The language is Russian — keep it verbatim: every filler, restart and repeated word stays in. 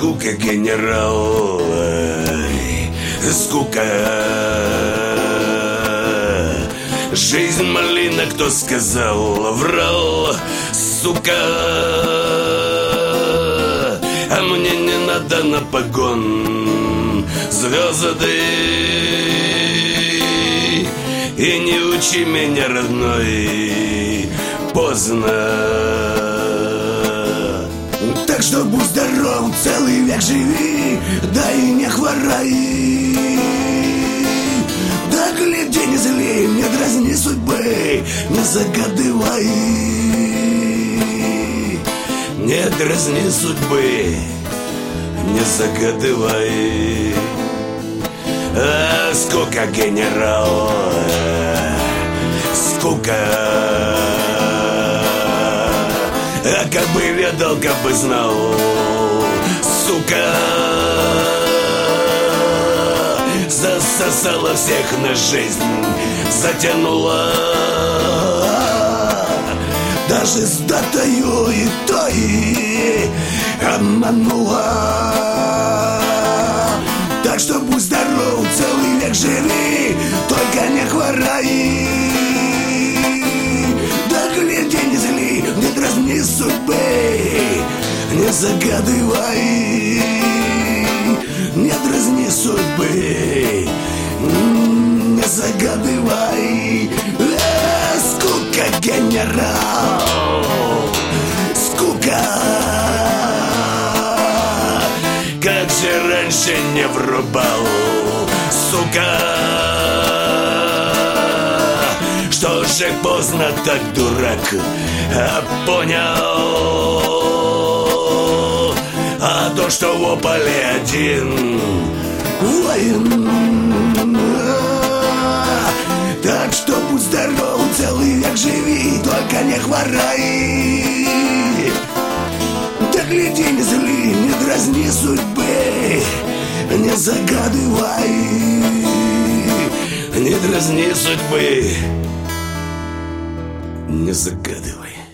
скука, генерал, ай, скука. Жизнь малина, кто сказал, врал, сука. А мне не надо на погон звезды. И не учи меня, родной, поздно. Так что будь здоров, целый век живи, да и не хворай. Да гляди, не зли, не дразни судьбы, не загадывай. Не дразни судьбы, не загадывай. А, скука, генерал, скука. А как бы ведал, как бы знал, сука. Засосала всех на жизнь, затянула. Даже с датою и той обманула. Так что будь здоров, целый век живи, только не хворай. Да гляди, не зли, не дразни судьбы, не загадывай. Не дразни судьбы, не загадывай. А, скука, генерал, скука. Как же раньше не врубал, сука. Что же поздно так, дурак, а понял. А то, что в ополе один воин. Так что будь здоров, целый век живи, только не хворай. Да гляди, не зли, не дразни судьбы, не загадывай. Не дразни судьбы, не загадывай.